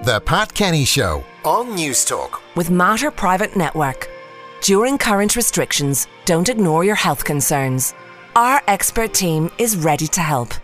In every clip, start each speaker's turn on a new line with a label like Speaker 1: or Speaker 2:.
Speaker 1: The Pat Kenny Show on News Talk.
Speaker 2: With Mater Private Network. During current restrictions, don't ignore your health concerns. Our expert team is ready to help.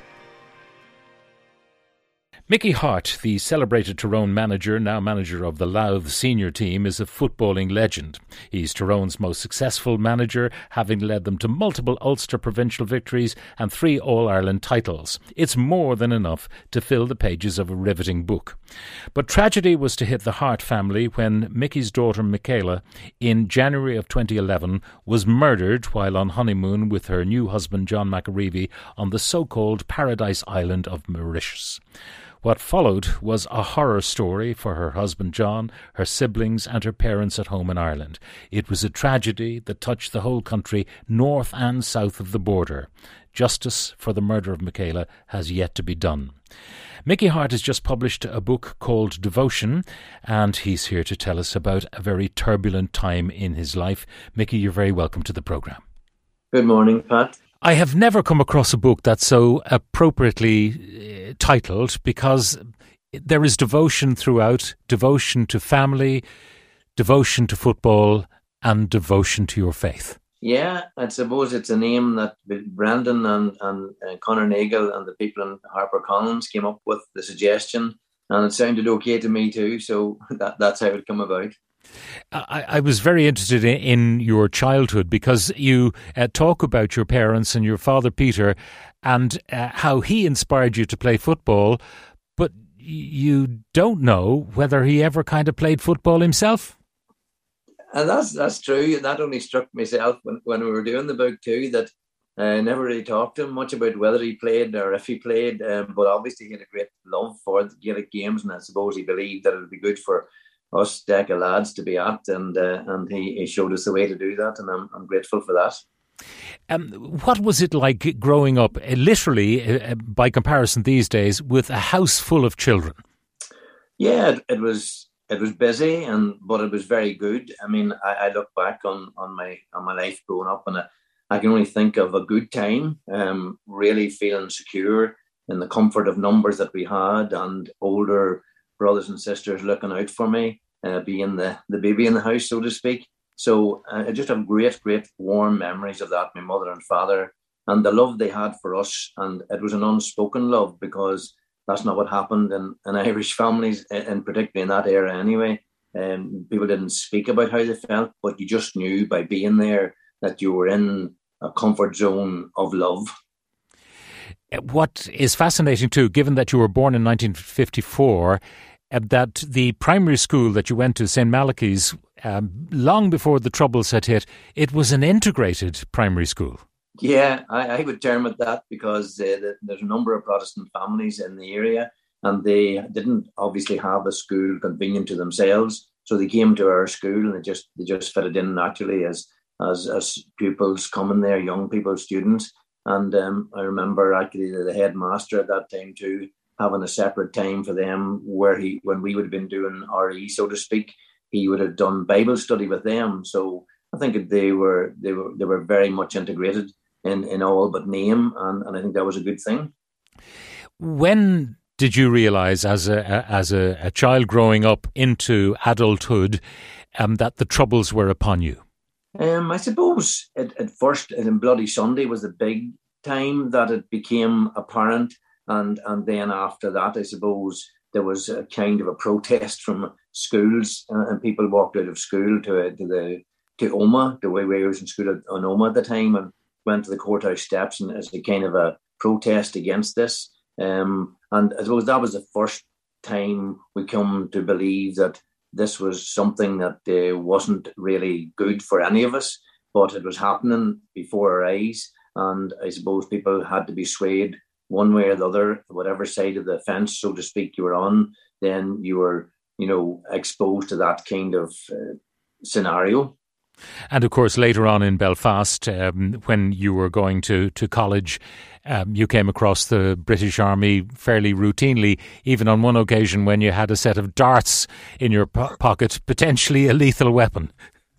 Speaker 3: Mickey Harte, the celebrated Tyrone manager, now manager of the Louth senior team, is a footballing legend. He's Tyrone's most successful manager, having led them to multiple Ulster provincial victories and 3 All-Ireland titles. It's more than enough to fill the pages of a riveting book. But tragedy was to hit the Harte family when Mickey's daughter Michaela, in January of 2011, was murdered while on honeymoon with her new husband John McAreevy on the so-called Paradise Island of Mauritius. What followed was a horror story for her husband John, her siblings and her parents at home in Ireland. It was a tragedy that touched the whole country, north and south of the border. Justice for the murder of Michaela has yet to be done. Mickey Harte has just published a book called Devotion, and he's here to tell us about a very turbulent time in his life. Mickey, you're very welcome to the programme.
Speaker 4: Good morning, Pat.
Speaker 3: I have never come across a book that's so appropriately titled, because there is devotion throughout, devotion to family, devotion to football and devotion to your faith.
Speaker 4: Yeah, I suppose it's a name that Brandon and Conor Nagel and the people in HarperCollins came up with the suggestion, and it sounded okay to me too, so that's how it come about.
Speaker 3: I was very interested in your childhood, because you talk about your parents and your father Peter and how he inspired you to play football, but you don't know whether he ever kind of played football himself.
Speaker 4: And that's true. That only struck myself when we were doing the book too, that I never really talked to him much about whether he played or if he played, but obviously he had a great love for the Gaelic games, and I suppose he believed that it would be good for us deck of lads to be at, and he showed us the way to do that, and I'm grateful for that.
Speaker 3: What was it like growing up, literally, by comparison these days, with a house full of children?
Speaker 4: Yeah, it was busy, but it was very good. I mean, I look back on my life growing up, and I can only think of a good time, really feeling secure in the comfort of numbers that we had, and older brothers and sisters looking out for me, being the baby in the house, so to speak. So I just have great warm memories of that, my mother and father, and the love they had for us. And it was an unspoken love, because that's not what happened in Irish families, and particularly in that era anyway. People didn't speak about how they felt, but you just knew by being there that you were in a comfort zone of love.
Speaker 3: What is fascinating too, given that you were born in 1954, that the primary school that you went to, St. Malachy's, long before the Troubles had hit, it was an integrated primary school.
Speaker 4: Yeah, I would term it that, because there's a number of Protestant families in the area, and they didn't obviously have a school convenient to themselves, so they came to our school, and they just fitted in naturally as pupils coming there, young people, students. And I remember actually the headmaster at that time too, having a separate time for them, when we would have been doing RE, so to speak, he would have done Bible study with them. So I think they were very much integrated in all but name, and I think that was a good thing. When
Speaker 3: did you realise, as a child growing up into adulthood, that the Troubles were upon you?
Speaker 4: I suppose at first, in Bloody Sunday was the big time that it became apparent. And then after that, I suppose there was a kind of a protest from schools, and people walked out of school to Omagh, the way we was in school at Omagh at the time, and went to the courthouse steps, and as a kind of a protest against this. And I suppose that was the first time we come to believe that this was something that wasn't really good for any of us, but it was happening before our eyes, and I suppose people had to be swayed one way or the other, whatever side of the fence, so to speak, you were on, then you were, exposed to that kind of scenario.
Speaker 3: And of course, later on in Belfast, when you were going to college, you came across the British Army fairly routinely, even on one occasion when you had a set of darts in your pocket, potentially a lethal weapon.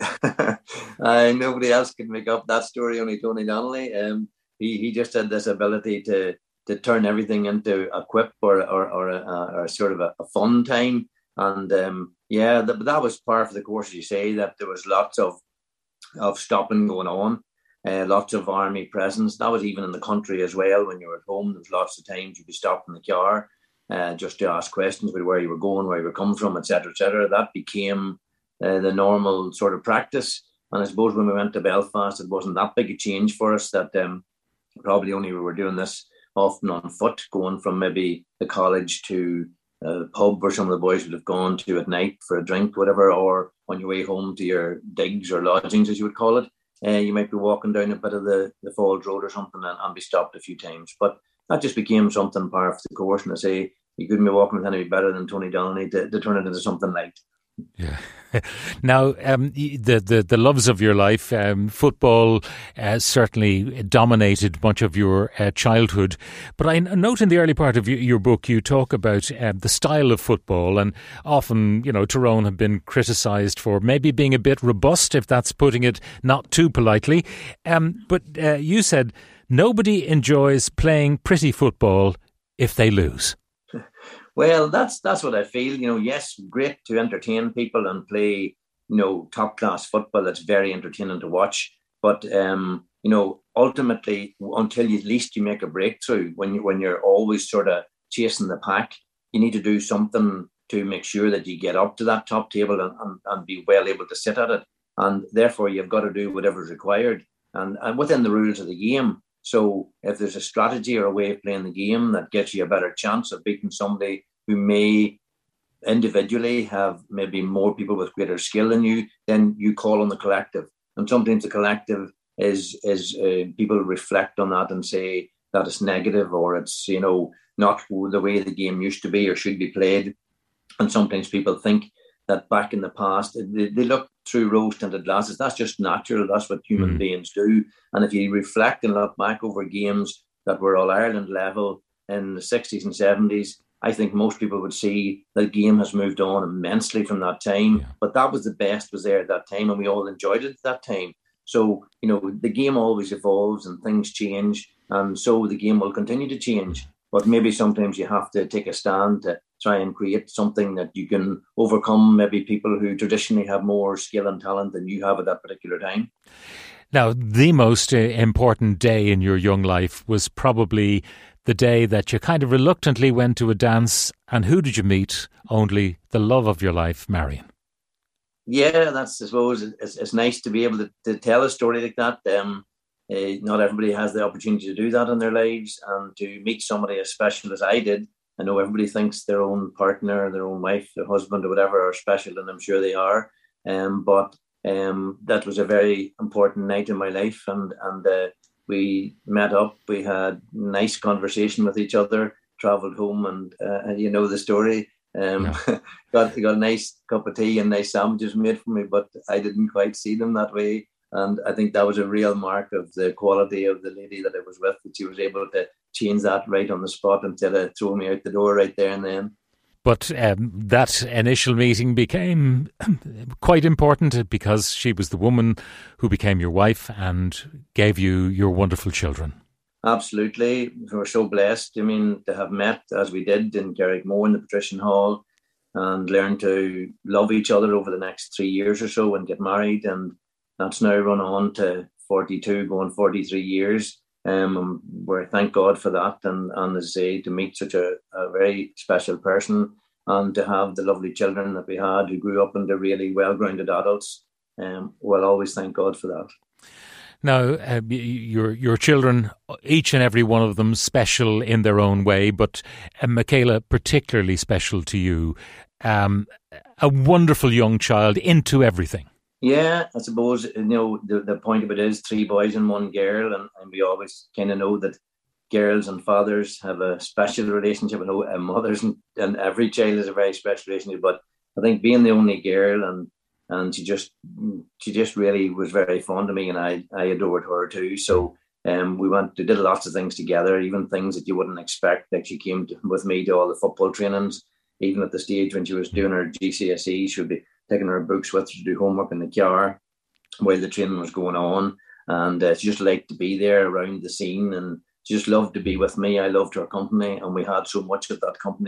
Speaker 4: Nobody else could make up that story, only Tony Donnelly. He just had this ability to turn everything into a quip or a sort of a fun time. And but that was part of the course, as you say, that there was lots of stopping going on, lots of army presence. That was even in the country as well. When you were at home, there was lots of times you'd be stopped in the car just to ask questions about where you were going, where you were coming from, etc., etc. That became the normal sort of practice. And I suppose when we went to Belfast, it wasn't that big a change for us. That probably only we were doing this often on foot, going from maybe the college to a pub where some of the boys would have gone to at night for a drink, whatever, or on your way home to your digs or lodgings, as you would call it. You might be walking down a bit of the Falls Road or something and be stopped a few times. But that just became something part of the course. And I say, you couldn't be walking with any better than Tony Donnelly to turn it into something light.
Speaker 3: Yeah. Now, the loves of your life, football certainly dominated much of your childhood. But I note in the early part of your book, you talk about the style of football, and often, Tyrone have been criticised for maybe being a bit robust, if that's putting it not too politely. But you said nobody enjoys playing pretty football if they lose.
Speaker 4: Well, that's what I feel. Yes, great to entertain people and play, top class football. That's very entertaining to watch. But ultimately, until at least you make a breakthrough, when you're always sort of chasing the pack, you need to do something to make sure that you get up to that top table and be well able to sit at it. And therefore, you've got to do whatever's required and within the rules of the game. So if there's a strategy or a way of playing the game that gets you a better chance of beating somebody who may individually have maybe more people with greater skill than you, then you call on the collective. And sometimes the collective is people reflect on that and say that it's negative or it's, not the way the game used to be or should be played. And sometimes people think that back in the past, they look through rose-tinted glasses. That's just natural. That's what human beings do. And if you reflect and look back over games that were All-Ireland level in the 60s and 70s, I think most people would see the game has moved on immensely from that time. Yeah. But that was the best was there at that time, and we all enjoyed it at that time. So, the game always evolves and things change, and so the game will continue to change. But maybe sometimes you have to take a stand to try and create something that you can overcome maybe people who traditionally have more skill and talent than you have at that particular time.
Speaker 3: Now, the most important day in your young life was probably the day that you kind of reluctantly went to a dance, and who did you meet? Only the love of your life, Marion.
Speaker 4: Yeah, I suppose, it's nice to be able to tell a story like that. Not everybody has the opportunity to do that in their lives, and to meet somebody as special as I did. I know everybody thinks their own partner, their own wife, their husband or whatever are special, and I'm sure they are. But that was a very important night in my life, and we met up, we had nice conversation with each other, travelled home, and you know the story. Got a nice cup of tea and nice sandwiches made for me, but I didn't quite see them that way. And I think that was a real mark of the quality of the lady that I was with, that she was able to change that right on the spot instead of throwing me out the door right there and then.
Speaker 3: But that initial meeting became quite important because she was the woman who became your wife and gave you your wonderful children.
Speaker 4: Absolutely. We were so blessed, to have met as we did in Carrickmore in the Patrician Hall and learn to love each other over the next 3 years or so and get married. And that's now run on to 42, going 43 years. We're thank God for that. And as I say, to meet such a very special person and to have the lovely children that we had who grew up into really well-grounded adults, we'll always thank God for that.
Speaker 3: Now, your children, each and every one of them special in their own way, but Michaela particularly special to you. A wonderful young child, into everything.
Speaker 4: Yeah, I suppose, the point of it is 3 boys and 1 girl, and we always kind of know that girls and fathers have a special relationship, and mothers and every child has a very special relationship. But I think being the only girl and she just really was very fond of me, and I adored her too. So we did lots of things together, even things that you wouldn't expect. Like she came with me to all the football trainings, even at the stage when she was doing her GCSE, she would be taking her books with her to do homework in the car while the training was going on. And she just liked to be there around the scene, and she just loved to be with me. I loved her company, and we had so much of that company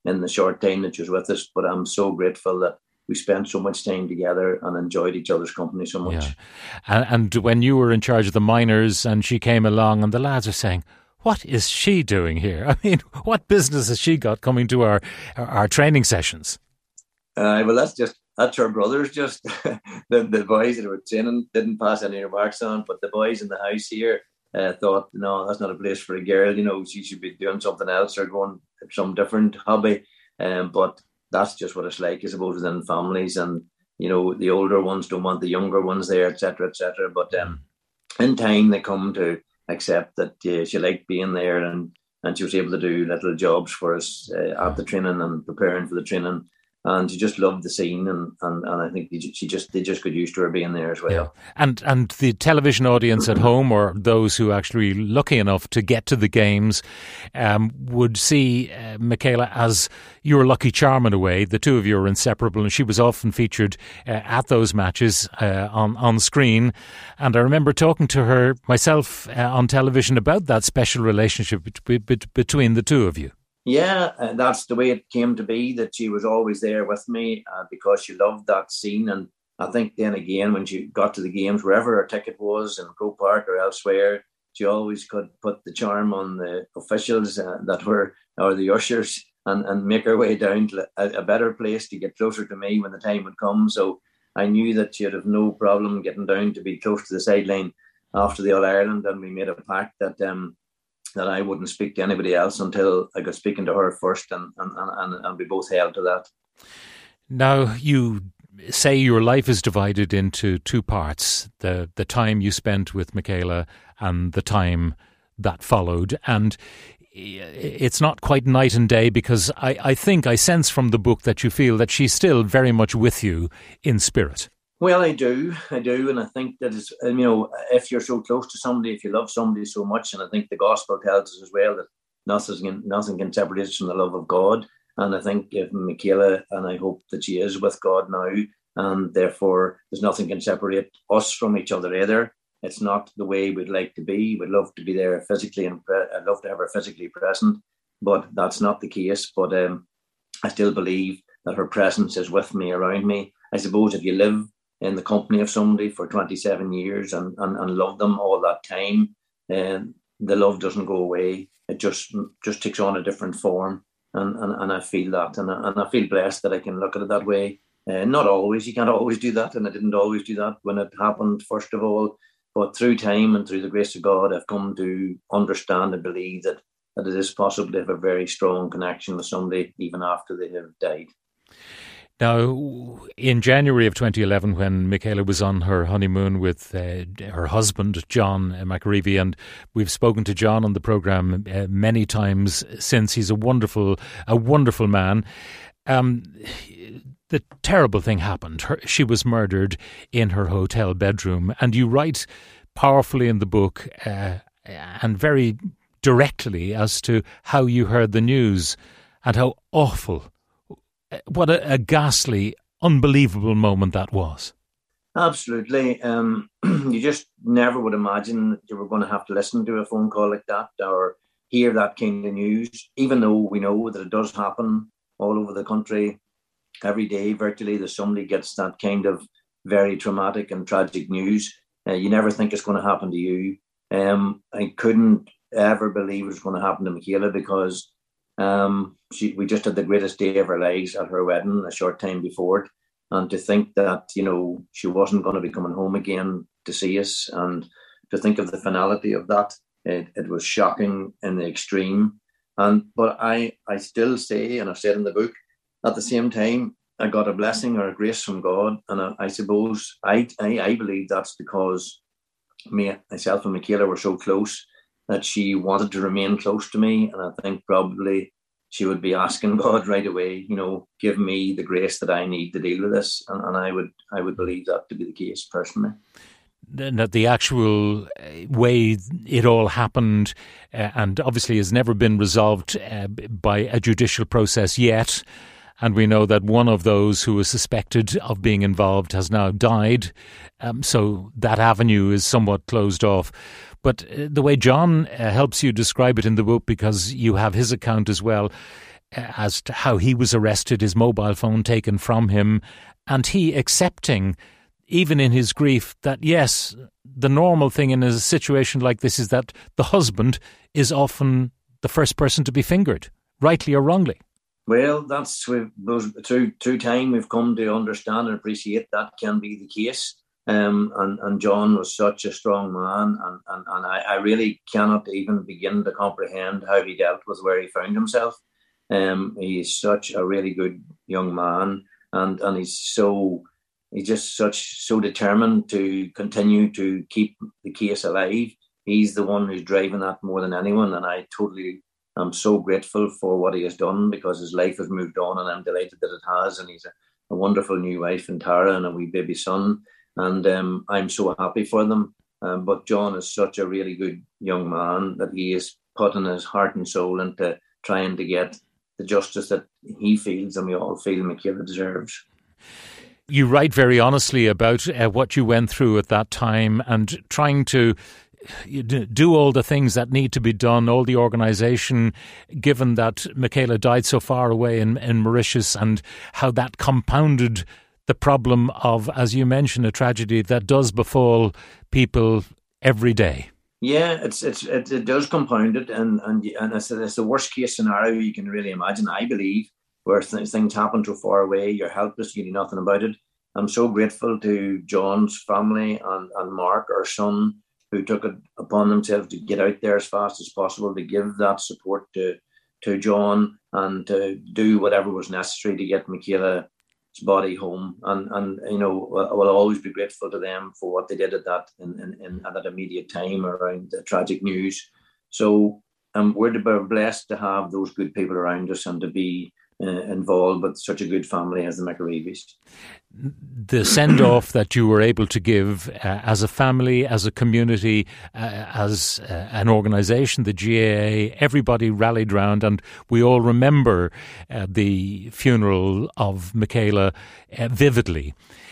Speaker 4: in the short time that she was with us. But I'm so grateful that we spent so much time together and enjoyed each other's company so much.
Speaker 3: Yeah. And when you were in charge of the minors and she came along and the lads are saying, what is she doing here? I mean, what business has she got coming to our training sessions?
Speaker 4: Well, that's her brothers. Just the boys that were training didn't pass any remarks on, but the boys in the house here thought, no, that's not a place for a girl. She should be doing something else or going some different hobby. But that's just what it's like, I suppose, within families. And the older ones don't want the younger ones there, etc., etc. But in time, they come to accept that she liked being there, and she was able to do little jobs for us at the training and preparing for the training. And she just loved the scene, and I think they just got used to her being there as well.
Speaker 3: Yeah. And the television audience at home, or those who actually lucky enough to get to the games, would see Michaela as your lucky charm in a way. The two of you are inseparable, and she was often featured at those matches on screen. And I remember talking to her myself on television about that special relationship between the two of you.
Speaker 4: Yeah, that's the way it came to be, that she was always there with me because she loved that scene. And I think then again, when she got to the games, wherever her ticket was, in Croke Park or elsewhere, she always could put the charm on the officials or the ushers and make her way down to a better place to get closer to me when the time would come. So I knew that she'd have no problem getting down to be close to the sideline after the All-Ireland, and we made a pact that I wouldn't speak to anybody else until I got speaking to her first, and we both held to that.
Speaker 3: Now, you say your life is divided into two parts, the time you spent with Michaela and the time that followed. And it's not quite night and day, because I think I sense from the book that you feel that she's still very much with you in spirit.
Speaker 4: Well, I do, and I think that it's, if you're so close to somebody, if you love somebody so much, and I think the gospel tells us as well that nothing can separate us from the love of God. And I think if Michaela, and I hope that she is with God now, and therefore there's nothing can separate us from each other either. It's not the way we'd like to be. We'd love to be there physically, and I'd love to have her physically present, but that's not the case. But I still believe that her presence is with me, around me. I suppose if you live in the company of somebody for 27 years and love them all that time, the love doesn't go away. It just takes on a different form, and I feel that, and I feel blessed that I can look at it that way. Not always, you can't always do that, and I didn't always do that when it happened, first of all, but through time and through the grace of God, I've come to understand and believe that it is possible to have a very strong connection with somebody even after they have died.
Speaker 3: Now, in January of 2011, when Michaela was on her honeymoon with her husband, John McAreevy, and we've spoken to John on the programme many times since. He's a wonderful man. The terrible thing happened. She was murdered in her hotel bedroom, and you write powerfully in the book and very directly as to how you heard the news and how awful. What a ghastly, unbelievable moment that was.
Speaker 4: Absolutely. You just never would imagine that you were going to have to listen to a phone call like that or hear that kind of news, even though we know that it does happen all over the country. Every day, virtually, there's somebody gets that kind of very traumatic and tragic news. You never think it's going to happen to you. I couldn't ever believe it was going to happen to Michaela, because we just had the greatest day of our lives at her wedding a short time before it. And to think that, she wasn't going to be coming home again to see us, and to think of the finality of that, it was shocking in the extreme. But I still say, and I've said in the book, at the same time, I got a blessing or a grace from God. And I suppose I believe that's because myself and Michaela were so close that she wanted to remain close to me. And I think probably she would be asking God right away, give me the grace that I need to deal with this. And I would believe that to be the case personally.
Speaker 3: That the actual way it all happened, and obviously has never been resolved by a judicial process yet. And we know that one of those who was suspected of being involved has now died. So that avenue is somewhat closed off. But the way John helps you describe it in the book, because you have his account as well, as to how he was arrested, his mobile phone taken from him, and he accepting, even in his grief, that yes, the normal thing in a situation like this is that the husband is often the first person to be fingered, rightly or wrongly.
Speaker 4: Well, through time we've come to understand and appreciate that can be the case. And John was such a strong man, and I really cannot even begin to comprehend how he dealt with where he found himself. He's such a really good young man, and he's so determined to continue to keep the case alive. He's the one who's driving that more than anyone, and I'm so grateful for what he has done, because his life has moved on, and I'm delighted that it has. And he's a wonderful new wife in Tara and a wee baby son. And I'm so happy for them. But John is such a really good young man that he is putting his heart and soul into trying to get the justice that he feels and we all feel Michaela deserves.
Speaker 3: You write very honestly about what you went through at that time and trying to do all the things that need to be done, all the organisation, given that Michaela died so far away in Mauritius, and how that compounded the problem of, as you mentioned, a tragedy that does befall people every day.
Speaker 4: Yeah, it does compound it, and it's the worst case scenario you can really imagine, I believe, where things happen too far away, you're helpless, you do nothing about it. I'm so grateful to John's family and Mark, our son, who took it upon themselves to get out there as fast as possible to give that support to John and to do whatever was necessary to get Michaela's body home. And you know, I will always be grateful to them for what they did at that at that immediate time around the tragic news. So we're blessed to have those good people around us and to be involved with such a good family as the McAreevies.
Speaker 3: The send-off that you were able to give as a family, as a community, as an organisation, the GAA, everybody rallied round, and we all remember the funeral of Michaela vividly.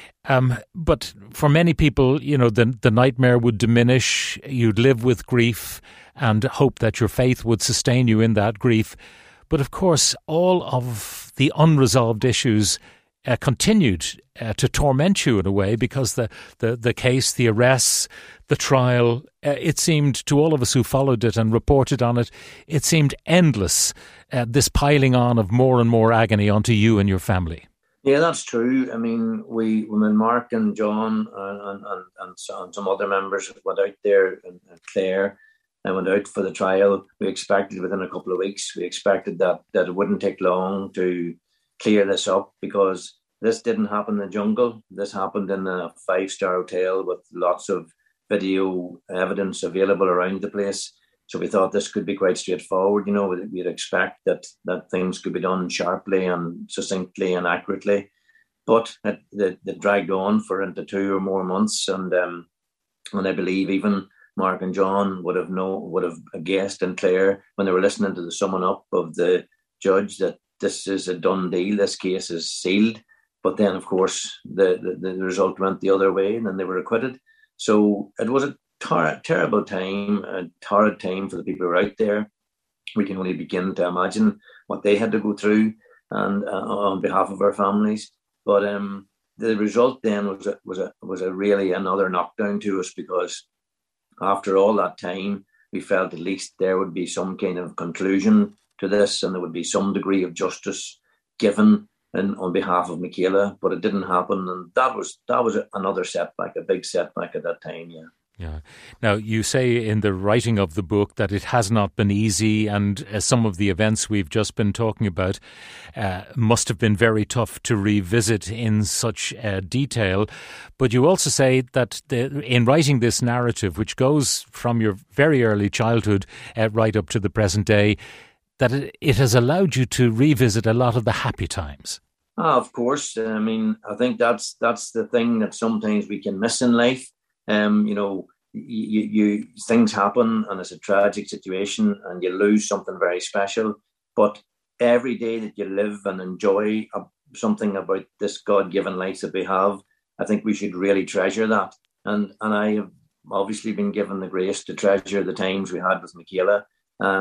Speaker 3: But for many people, you know, the nightmare would diminish. You'd live with grief and hope that your faith would sustain you in that grief. But of course, all of the unresolved issues continued to torment you in a way, because the case, the arrests, the trial, it seemed to all of us who followed it and reported on it, it seemed endless, this piling on of more and more agony onto you and your family.
Speaker 4: Yeah, that's true. I mean, when Mark and John and some other members went out there, and Claire, and went out for the trial, we expected within a couple of weeks, we expected that it wouldn't take long to clear this up, because this didn't happen in the jungle. This happened in a 5-star hotel with lots of video evidence available around the place. So we thought this could be quite straightforward. You know, we'd expect that things could be done sharply and succinctly and accurately. But it dragged on for into 2 or more months. And I believe even Mark and John would have guessed, and Claire, when they were listening to the summing up of the judge, that this is a done deal, this case is sealed. But then, of course, the result went the other way, and then they were acquitted. So it was a terrible time, a torrid time for the people who were out there. We can only begin to imagine what they had to go through, and on behalf of our families. But the result then was a really another knockdown to us, because after all that time, we felt at least there would be some kind of conclusion to this, and there would be some degree of justice given on behalf of Michaela. But it didn't happen, and that was another setback, a big setback at that time.
Speaker 3: Yeah. Now, you say in the writing of the book that it has not been easy, and some of the events we've just been talking about must have been very tough to revisit in such detail. But you also say that in writing this narrative, which goes from your very early childhood right up to the present day, that it has allowed you to revisit a lot of the happy times.
Speaker 4: Of course. I mean, I think that's the thing that sometimes we can miss in life. You know, you things happen, and it's a tragic situation, and you lose something very special. But every day that you live and enjoy something about this God-given life that we have, I think we should really treasure that. And I have obviously been given the grace to treasure the times we had with Michaela.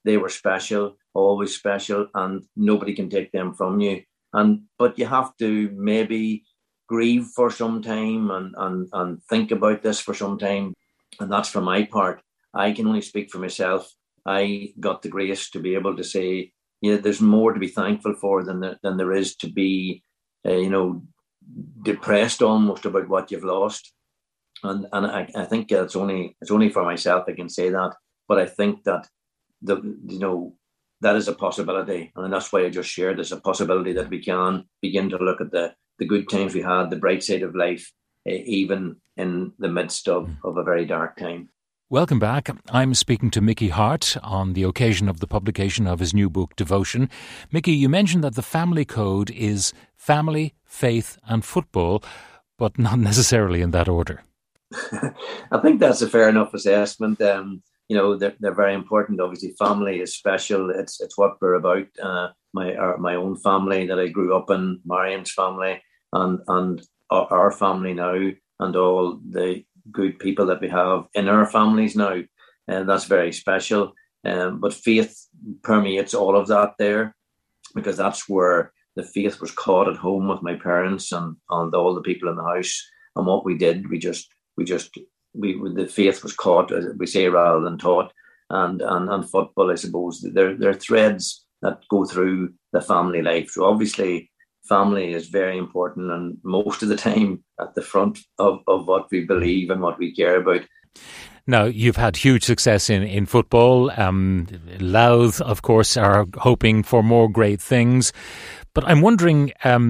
Speaker 4: they were special, always special, and nobody can take them from you. But you have to maybe grieve for some time and think about this for some time. And that's for my part. I can only speak for myself. I got the grace to be able to say, yeah, there's more to be thankful for than there is to be, depressed almost about what you've lost. And I think it's only for myself I can say that. But I think that that is a possibility, and that's why I just shared. There's a possibility that we can begin to look at the good times we had, the bright side of life, even in the midst of a very dark time.
Speaker 3: Welcome back. I'm speaking to Mickey Harte on the occasion of the publication of his new book, Devotion. Mickey, you mentioned that the family code is family, faith and football, but not necessarily in that order.
Speaker 4: I think that's a fair enough assessment. They're very important. Obviously, family is special. It's what we're about. My own family that I grew up in, Marion's family, and our family now, and all the good people that we have in our families now, and that's very special. But faith permeates all of that there, because that's where the faith was caught at home with my parents and all the people in the house. And what we did, the faith was caught, as we say, rather than taught. And football, I suppose, they're threads that go through the family life. So obviously, family is very important, and most of the time at the front of what we believe and what we care about.
Speaker 3: Now, you've had huge success in football. Louth, of course, are hoping for more great things. But I'm wondering,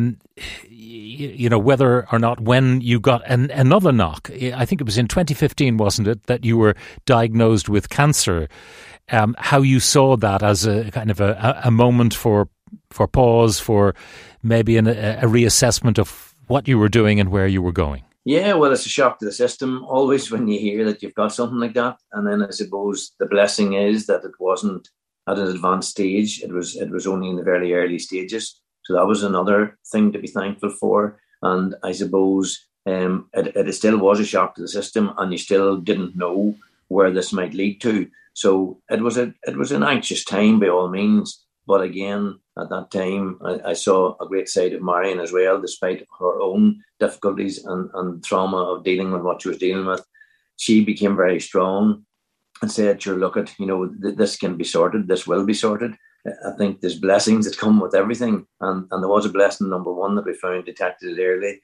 Speaker 3: whether or not when you got another knock, I think it was in 2015, wasn't it, that you were diagnosed with cancer, how you saw that as a kind of a moment for pause, for maybe a reassessment of what you were doing and where you were going.
Speaker 4: Yeah, well, it's a shock to the system always when you hear that you've got something like that. And then I suppose the blessing is that it wasn't at an advanced stage. It was only in the very early stages. So that was another thing to be thankful for. And I suppose it still was a shock to the system, and you still didn't know where this might lead to. So it was an anxious time by all means. But again, at that time, I saw a great side of Marion as well, despite her own difficulties and trauma of dealing with what she was dealing with. She became very strong and said, sure, look at, this can be sorted, this will be sorted. I think there's blessings that come with everything. And there was a blessing, number one, that we found detected it early.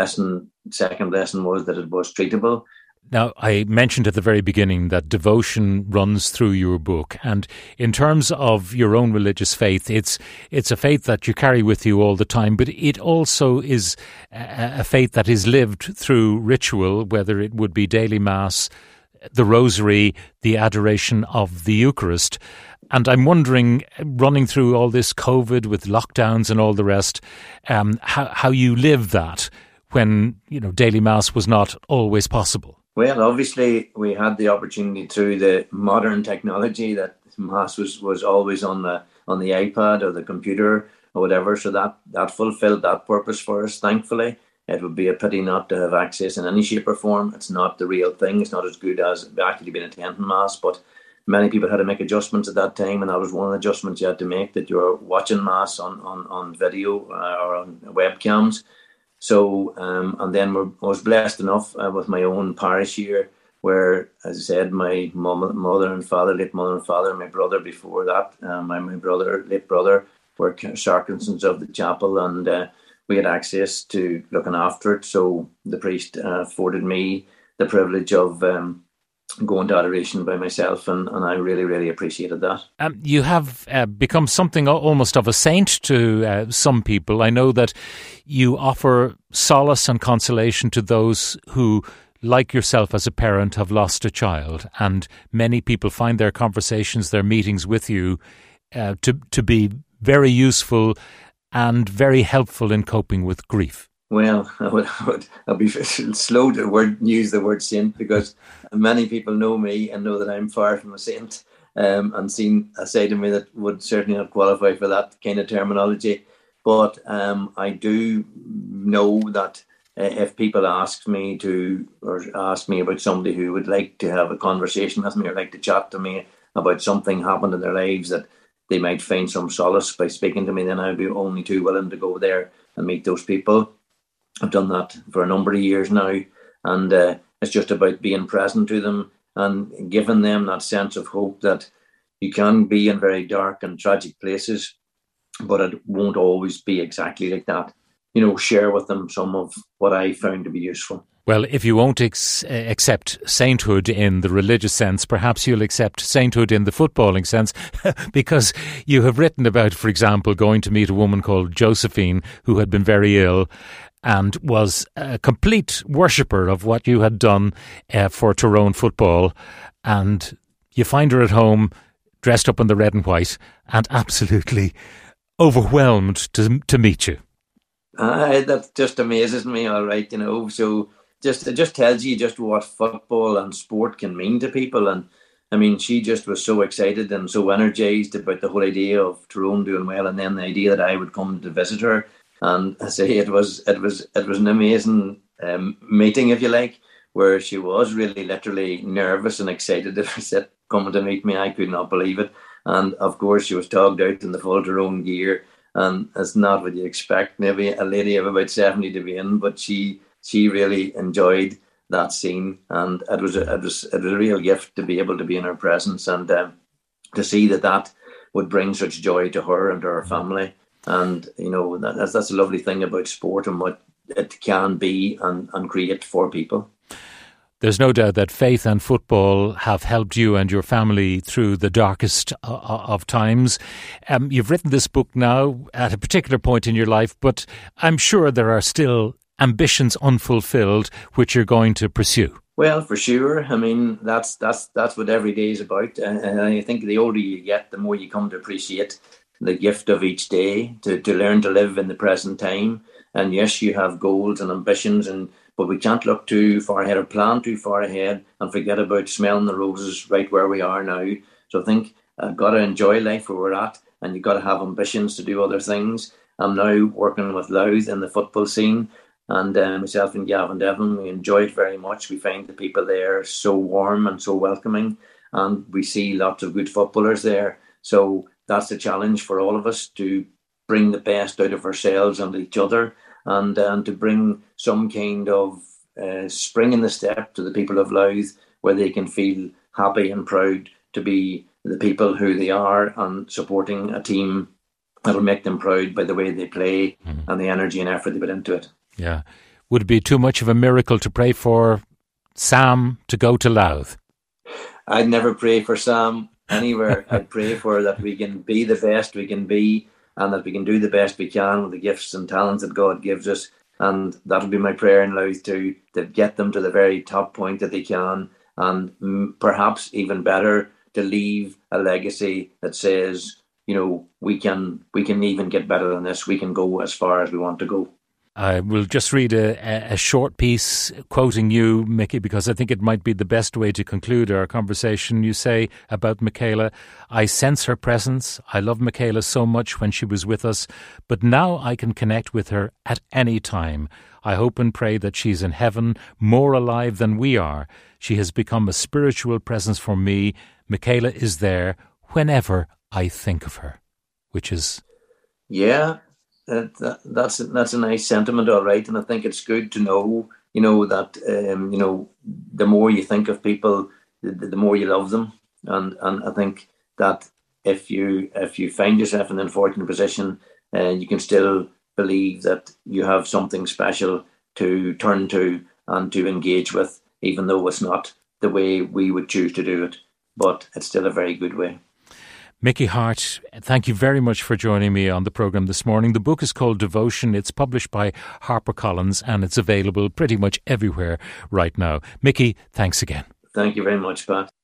Speaker 4: Second blessing was that it was treatable.
Speaker 3: Now, I mentioned at the very beginning that devotion runs through your book. And in terms of your own religious faith, it's a faith that you carry with you all the time, but it also is a faith that is lived through ritual, whether it would be daily mass, the rosary, the adoration of the Eucharist. And I'm wondering, running through all this COVID with lockdowns and all the rest, how you live that when, daily mass was not always possible.
Speaker 4: Well, obviously, we had the opportunity through the modern technology that mass was always on the iPad or the computer or whatever. So that fulfilled that purpose for us, thankfully. It would be a pity not to have access in any shape or form. It's not the real thing. It's not as good as actually being attending mass, but many people had to make adjustments at that time, and that was one of the adjustments you had to make, that you're watching mass on video or on webcams. So, and then I was blessed enough with my own parish here, where, as I said, my mother and father, my brother before that, my late brother, were sacraments of the chapel, and we had access to looking after it. So the priest afforded me the privilege of going to adoration by myself, and I really, really appreciated that.
Speaker 3: You have become something almost of a saint to some people. I know that you offer solace and consolation to those who, like yourself as a parent, have lost a child, and many people find their conversations, their meetings with you to be very useful and very helpful in coping with grief.
Speaker 4: Well, I'll be slow to use the word saint, because many people know me and know that I'm far from a saint, and seen a side of me that would certainly not qualify for that kind of terminology. But I do know that if people ask me about somebody who would like to have a conversation with me or like to chat to me about something happened in their lives that they might find some solace by speaking to me, then I'd be only too willing to go there and meet those people. I've done that for a number of years now, and it's just about being present to them and giving them that sense of hope that you can be in very dark and tragic places, but it won't always be exactly like that. Share with them some of what I found to be useful.
Speaker 3: Well, if you won't accept sainthood in the religious sense, perhaps you'll accept sainthood in the footballing sense, because you have written about, for example, going to meet a woman called Josephine who had been very ill and was a complete worshipper of what you had done for Tyrone football. And you find her at home dressed up in the red and white and absolutely overwhelmed to meet you.
Speaker 4: That just amazes me, all right, so it just tells you just what football and sport can mean to people. And I mean, she just was so excited and so energised about the whole idea of Tyrone doing well, and then the idea that I would come to visit her. And I say it was an amazing meeting, if you like, where she was really literally nervous and excited. If I said coming to meet me, I could not believe it. And of course, she was togged out in the full Tyrone gear, and it's not what you expect maybe a lady of about 70 to be in, but she really enjoyed that scene, and it was a real gift to be able to be in her presence and to see that would bring such joy to her and to her family. And that's a lovely thing about sport and what it can be and create for people.
Speaker 3: There's no doubt that faith and football have helped you and your family through the darkest of times. You've written this book now at a particular point in your life, but I'm sure there are still ambitions unfulfilled which you're going to pursue.
Speaker 4: Well, for sure. I mean, that's what every day is about. And I think the older you get, the more you come to appreciate the gift of each day, to learn to live in the present time. And yes, you have goals and ambitions, but we can't look too far ahead or plan too far ahead and forget about smelling the roses right where we are now. So I think I've got to enjoy life where we're at, and you've got to have ambitions to do other things. I'm now working with Louth in the football scene, and myself and Gavin Devlin, we enjoy it very much. We find the people there so warm and so welcoming, and we see lots of good footballers there. So that's the challenge for all of us, to bring the best out of ourselves and each other, and to bring some kind of spring in the step to the people of Louth, where they can feel happy and proud to be the people who they are, and supporting a team that'll make them proud by the way they play and the energy and effort they put into it.
Speaker 3: Yeah. Would it be too much of a miracle to pray for Sam to go to Louth?
Speaker 4: I'd never pray for Sam anywhere. I'd pray for that we can be the best we can be, and that we can do the best we can with the gifts and talents that God gives us. And that'll be my prayer in Louth too, to get them to the very top point that they can, and perhaps even better, to leave a legacy that says, we can even get better than this. We can go as far as we want to go.
Speaker 3: I will just read a short piece quoting you, Mickey, because I think it might be the best way to conclude our conversation. You say about Michaela, "I sense her presence. I love Michaela so much when she was with us, but now I can connect with her at any time. I hope and pray that she's in heaven, more alive than we are. She has become a spiritual presence for me. Michaela is there whenever I think of her," which is...
Speaker 4: Yeah. That's a nice sentiment, all right, and I think it's good to know, that the more you think of people, the more you love them, and I think that if you find yourself in an unfortunate position, you can still believe that you have something special to turn to and to engage with, even though it's not the way we would choose to do it, but it's still a very good way.
Speaker 3: Mickey Harte, thank you very much for joining me on the programme this morning. The book is called Devotion. It's published by HarperCollins and it's available pretty much everywhere right now. Mickey, thanks again.
Speaker 4: Thank you very much, Pat.